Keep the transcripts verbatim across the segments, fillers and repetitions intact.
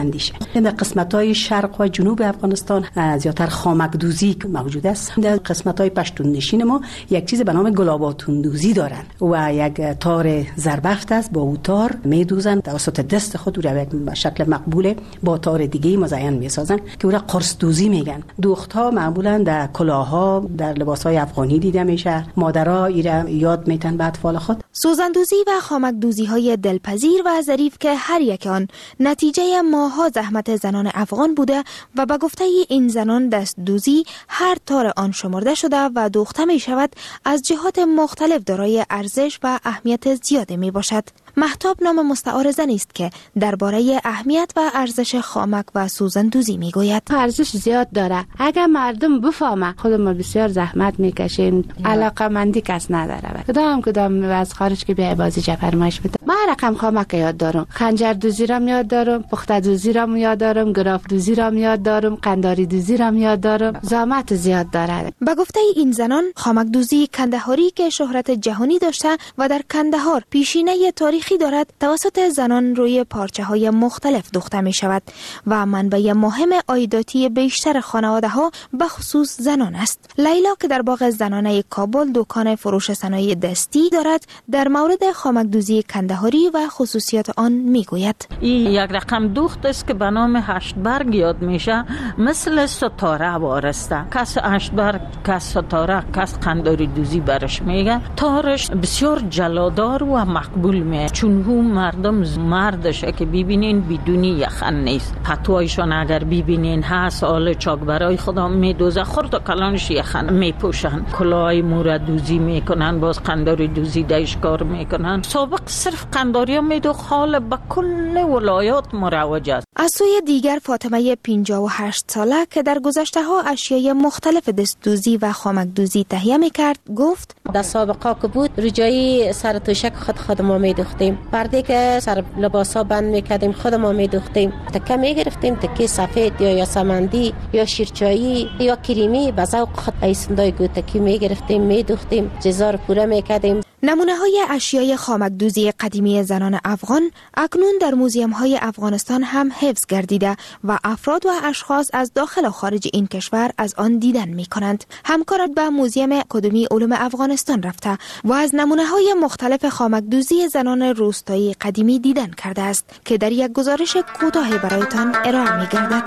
اندیشه. در قسمت‌های شرق و جنوب افغانستان زیاتر خامکدوزی موجود است. در قسمت‌های پشتون نشین ما یک چیز به نام گلاباتون دوزی دارن و یک تار زربفت است. با او تار میدوزن توسط دست خود رو به شکل مقبول با تار دیگه مزین میسازن که او را قرص دوزی میگن. دوخت‌ها معمولاً در کلاه‌ها در لباس‌های افغانی دیده میشه. مادرها ایرا یاد میتن به اطفال خود. سوزندوزی و خامکدوزی‌های دلپذیر و ظریف که هر یک آن نتیجه ماها زحمت زنان افغان بوده و به گفته این زنان دست دوزی هر تار آن شمرده شده و دوخته می شود از جهات مختلف دارای ارزش و اهمیت زیاده می باشد. مهتاب نام مستعار زنی است که درباره اهمیت و ارزش خامک و سوزندوزی می گوید. ارزش زیاد داره. اگر مردم بفهمه خودمون بسیار زحمت میکشیم، علاقه مندی کس نداره. کدام کدام از خارج که بیا بازی فرمایش بده. من رقم خامک یاد دارم، خنجر دوزی را یاد دارم، پخته دوزی را یاد دارم، گراف دوزی را یاد دارم، قنداری دوزی را یاد دارم. زحمت زیاد داره. به گفته این زنان خامک دوزی کندهاری که شهرت جهانی داشته و در کندهار پیشینه تاریخی دارد توسط زنان روی پارچه های مختلف دوخته می شود و منبع مهم عایداتی بیشتر خانواده ها به خصوص زنان است. لیلا که در باغ زنانه کابل دکان فروش صنایع دستی دارد در مورد خامک دوزی کندهاری و خصوصیات آن می گوید. این یک رقم دوخت است که به نام هشت برگ یاد میشه، مثل ستاره وارسته. کس هشت برگ، کس ستاره، کس قنداری دوزی برش میگه. تارش بسیار جلادار و مقبول میه، چون هم مردم مردشه که ببینین بدونی یخن نیست. پتوایشان اگر ببینین هست آل چاک برای خدا میدوزه، خورد و کلانش یخن میپوشن، کلاهای مورا دوزی میکنن، باز قنداری دوزی دایش کار میکنن. سابق صرف قنداری هم میدو، حال به کل ولایات مروج است. از سوی دیگر فاطمه پنجاه و هشت ساله که در گذشته ها اشیای مختلف دستدوزی و خامک دوزی تهیه میکرد گفت در سابقا که بود رجایی سر توشک خود خود ما میدوختیم، پرده که سر لباسا بند میکردیم خود ما میدوختیم، تکه میگرفتیم، تکه سفید یا یاسمندی یا شیرچایی یا کریمی به ذوق خود ایسندای گوتکی میگرفتیم میدوختیم، جزار پوره میکردیم. نمونه های اشیای خامک دوزی قدیمی زنان افغان اکنون در موزیم های افغانستان هم حفظ گردیده و افراد و اشخاص از داخل و خارج این کشور از آن دیدن می کنند. همکارت به موزیم اکادمی علوم افغانستان رفته و از نمونه های مختلف خامک دوزی زنان روستایی قدیمی دیدن کرده است که در یک گزارش کوتاه برایتان ارائه می گردد.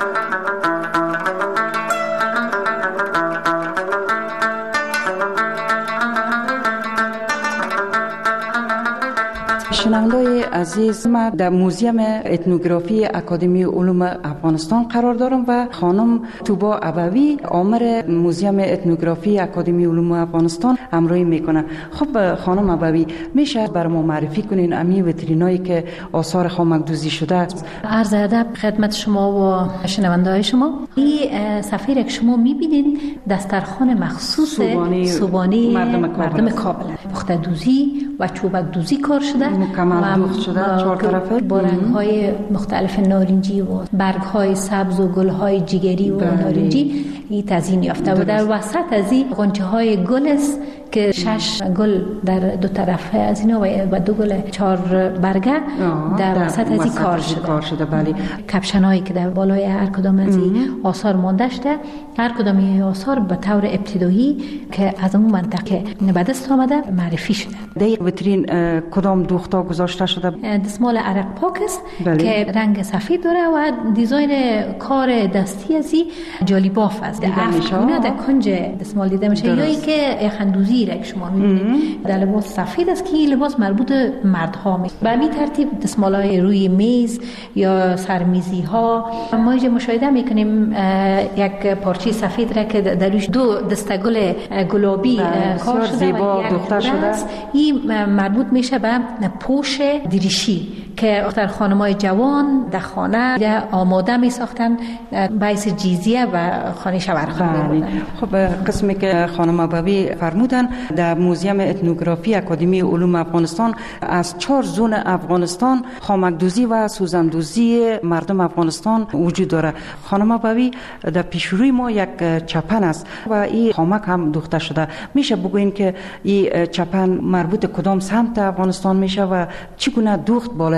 شنونده‌های عزیز، ما در موزیم اتنوگرافی اکادمی علوم افغانستان قرار دارم و خانم توبا ابوی عامر موزیم اتنوگرافی اکادمی علوم افغانستان همراهی میکنه. خب خانم ابوی، میشه برای ما معرفی کنین امی ویترینایی که آثار خامک دوزی شده است؟ عرض ادب خدمت شما و شنونده‌های شما. این صفحه که شما میبینین دسترخوان مخصوص صوبانی, صوبانی مردم کابل, مردم کابل. پخته دوزی و چوبک دوزی کار شده، مکمل دوخت شده، چهار طرفه با رنگ‌های مختلف نارنجی و برگ‌های سبز و گل‌های جگری و بله. نارنجی این تزیین یافته و در وسط از این غنچه‌های گل است که شش گل در دو طرف از اینا و دو گل چهار برگه در وسط از این کار شده. کار شده بله. کپشن‌هایی که در بالای هر کدام از این آثار مانده شده، هر کدام این آثار به طور ابتدایی که از اون منطقه به دست آمده معرفی شده. در ویترین کدام دوختا گذاشته شده؟ دستمال عرق پاک است بله. که رنگ سفید داره و دیزاین کار دستی از این جالی باف است. در در کنج دستمال دیده میشه یا ای که خندوزی را که شما می‌بینید در لباس سفید است که لباس مربوط مردها می. به همین ترتیب دستمال‌های روی میز یا سرمیزی ها ما اینجا مشاهده میکنیم یک پارچه سفید را که در روش دو دستگل گلابی کار شده زیبا دوخته شده. این مربوط میشه به پوش دریشی که اختر خانمای جوان در خانه آماده می ساختن باعث جیزیه و خانه شوهرخانه بودن. خب قسمی که خانم ابوی فرمودن در موزیم اتنوگرافی اکادمی علوم افغانستان از چهار زون افغانستان خامکدوزی و سوزندوزی مردم افغانستان وجود داره. خانم ابوی در پیشروی ما یک چپن است و این خامک هم دوخته شده. میشه بگوین که این چپن مربوط کدام سمت افغانستان میشه و چگونه دوخت بالای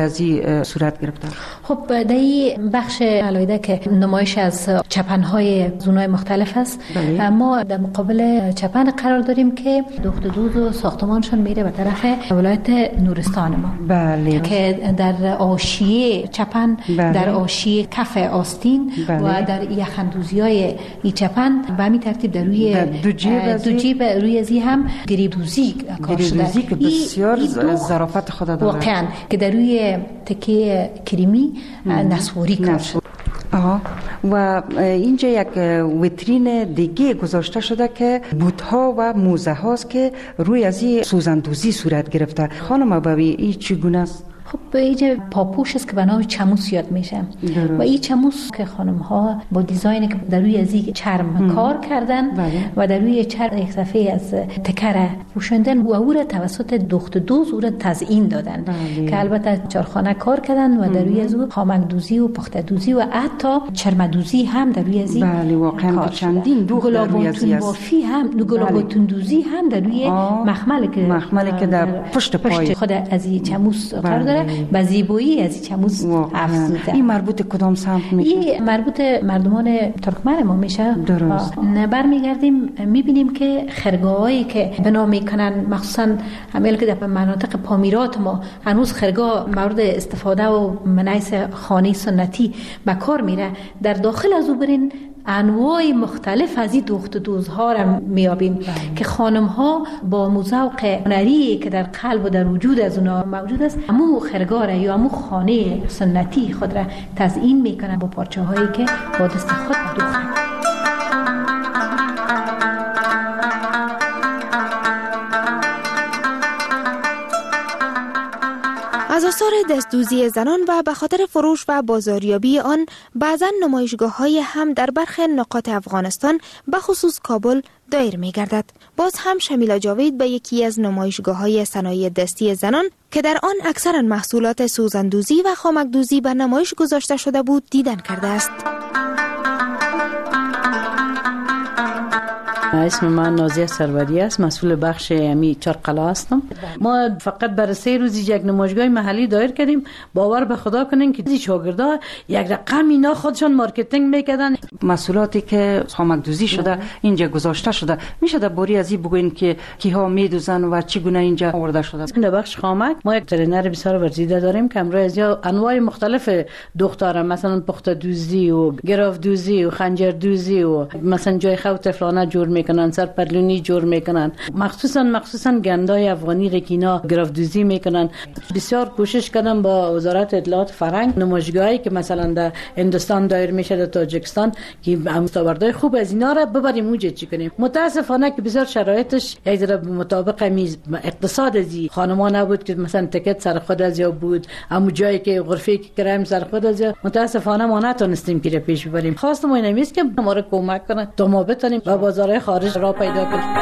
ازی صورت گرفته؟ خب در این بخش علایده که نمایش از چپن‌های زونای مختلف است، بله. ما در مقابل چپن قرار داریم که دوخت دوز و ساختمانشون میره به طرف ولایت نورستان ما، بله. که در آشیه چپن، بله. در آشیه کف آستین، بله. و در یخندوزی‌های این چپن به همین ترتیب در روی دو جیب, دو جیب روی ازی هم گریبدوزی کار شده. گریبدوزی که بسیار ظرافت خود داره واقعا، که در روی تکه کریمی نسواری کار شده. آها. و اینجا یک ویترین دیگه گذاشته شده که بوت‌ها و موزه هاست که روی از این سوزندوزی صورت گرفته. خانم ابوی این چگونه است؟ خب اینجا پاپوش است که به نام چموس یاد میشه و این چموس که خانم ها با دیزاینی که در روی از این چرم ام. کار کردن، بله. و در روی چرم یک صفحه از تکره پوشندن و او را توسط دوخت دوز او را تزیین دادن، بله. که البته چارخانه کار کردن و در روی از او خامک دوزی و پخته دوزی و حتی چرم دوزی هم در روی از این، بله. واقعا چندین دوخت در روی از این بافی هم، گلاباتون دوزی هم در روی مخمل که مخملی که در پشت پای خود از این چموس قرار داره و زیبایی از این چموس افزوده. این مربوط کدام سمت میشه؟ این مربوط مردمان ترکمن ما میشه. درست. برمیگردیم میبینیم که خرگاهایی که بنا میکنن، مخصوصا همیل که در مناطق پامیرات ما هنوز خرگاه مورد استفاده و منعیس خانه سنتی به کار میره، در داخل از او برین انواع مختلف از این دوخت دوزها را میابیم که خانم ها با موزوق هنری که در قلب و در وجود از اونا موجود است، امو خرگاه یا امو خانه سنتی خود را تزیین میکنن با پارچه هایی که با دست خود دوختن. از آثار دستدوزی زنان و به خاطر فروش و بازاریابی آن بعضا نمایشگاه‌های هم در برخی نقاط افغانستان به خصوص کابل دایر می گردد. باز هم شمیلا جاوید به یکی از نمایشگاه‌های صنایع دستی زنان که در آن اکثرا محصولات سوزندوزی و خامکدوزی به نمایش گذاشته شده بود دیدن کرده است. اسم من نازیه سروری است، مسئول بخش امی چارقلا هستم. ما فقط برای سه روز یک نمایشگاه محلی دایر کردیم. باور به خدا کنین که شاگردا یک رقم اینا خودشون مارکتینگ میکردن. محصولاتی که خامکدوزی شده اینجا گذاشته شده، میشه در باری از این بگوین که کیها میدوزن و چگونه اینجا آورده شده؟ در بخش خامک ما یک ترینر بسیار ورزیده داریم که امروز از انواع مختلف دختران، مثلا پخته دوزی و گراف دوزی و خنجر دوزی و مثلا جای خو طفلانه جور میکنن، سر پرلونی جور میکنن، مخصوصا مخصوصا گندای افغانی رکینا گراف دوزی میکنن. بسیار کوشش کردم با وزارت اطلاعات فرهنگ نمایشگاهی که مثلا در هندوستان دایر میشه، در تاجیکستان، که مستوردای خوب از اینا را ببریم اونجا چی کنیم. متاسفانه که بسیار شرایطش یک ذره مطابق میز اقتصاد ازی خانما نبود که مثلا تکت سر خود از یا بود، اما جایی که غرفه که کرایم سر خود از یا، متاسفانه ما نتونستیم که پیش ببریم. خواستم اینا میز که ما را کمک کنه تا ما بتونیم با بازارهای خارج را پیدا کنیم.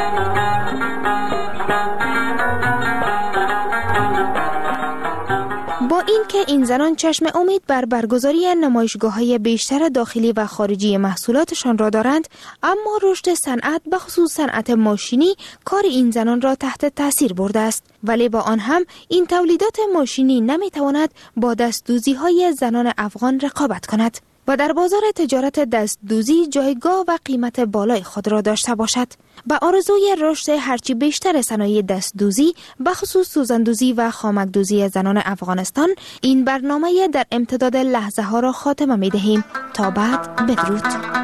با این که این زنان چشم امید بر برگزاری نمایشگاه‌های بیشتر داخلی و خارجی محصولاتشان را دارند، اما رشد صنعت به خصوص صنعت ماشینی کار این زنان را تحت تاثیر برده است. ولی با آن هم این تولیدات ماشینی نمیتواند با دستدوزی‌های زنان افغان رقابت کند و در بازار تجارت دستدوزی جایگاه و قیمت بالای خود را داشته باشد. با آرزوی رشد هرچی بیشتر صنایع دستدوزی به خصوص سوزندوزی و خامکدوزی زنان افغانستان، این برنامه در امتداد لحظه ها را خاتمه می دهیم. تا بعد، بدرود.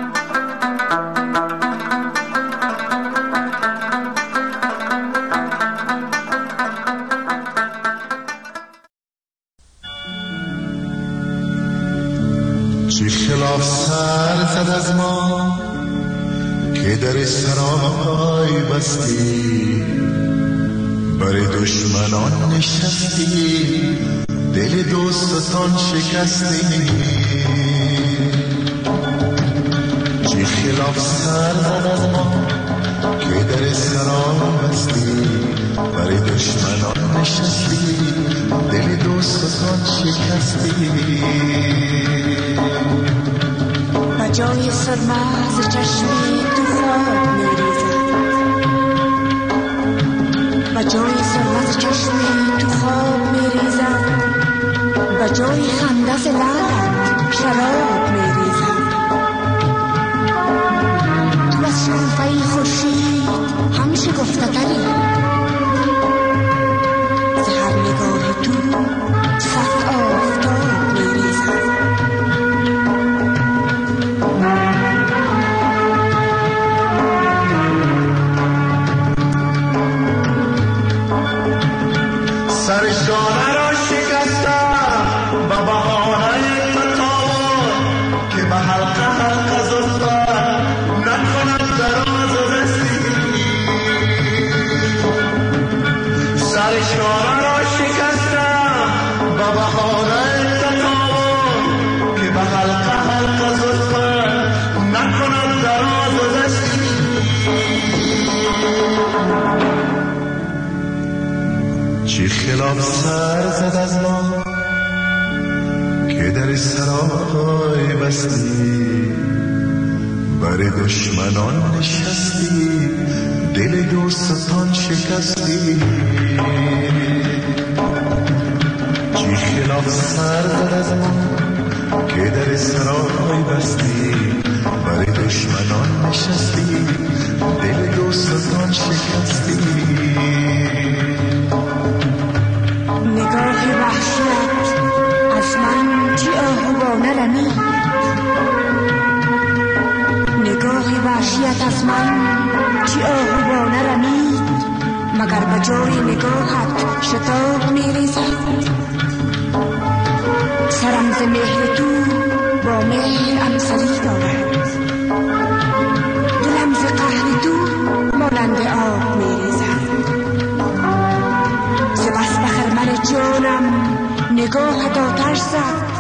چی خلاف سر زد از ما که در سرای بستی، برای دشمنان نشستی، دل دوستان شکستی. چی خلاف سر زد از ما که در سرای بستی، برای دشمنان نشستی، دل دوستان شکستی. جای سرمه ز چشمی تو خواب میریزد، و جای سرمه ز چشمی تو خواب میریزد، به جای خنده ز لبت شراب میریزد. تو از شعفه خورشید هم شکفته تری، ز هر نگاه تو صد آفتاب میریزد. سرشانه را شکستم به بهانه تطاول که به حلقه حلقه زلفت نکند دراز و دستی. سرشانه را شکستم به بهانه تطاول که به حلقه حلقه زلفت نکند دراز و دستی. چی خلاف سر زد از ما که در سرای بستی، بر دشمنان نشستی، دل دوستان شکستی. چی خلاف سر زد از ما که در سرای بستی، بر دشمنان نشستی، دل دوستان شکستی. نگاه وحشت از من چی آهوانه رمید، نگاه وحشت از من چی آهوانه رمید، مگر به جای نگاهت شتاب میریزد. سرم ز مهر تو با مهر امسلی دارد، دلم ز قهر تو مانند آب میریزد. ز بس به خرمن جانم نگاهت آتش زد،